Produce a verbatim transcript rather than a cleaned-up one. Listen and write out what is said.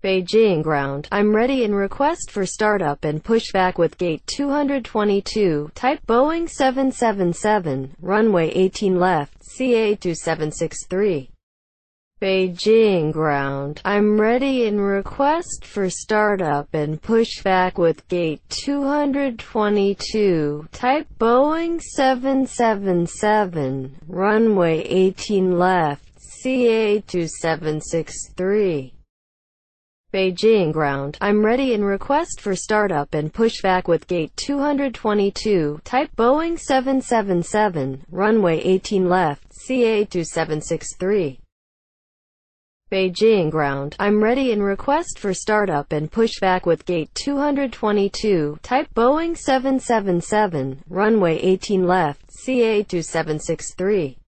Beijing ground. I'm ready in request for startup and pushback with gate two hundred twenty-two, type Boeing seven seven seven, runway eighteen left, C A two seven six three. Beijing ground. I'm ready in request for startup and pushback with gate two hundred twenty-two, type Boeing seven seven seven, runway eighteen left, C A two seven six three. Beijing ground. I'm ready in request for startup and pushback with gate two hundred twenty-two, type Boeing seven seven seven, runway eighteen left, C A two seven six three. Beijing ground. I'm ready in request for startup and pushback with gate two hundred twenty-two, type Boeing seven seven seven, runway eighteen left, C A two seven six three.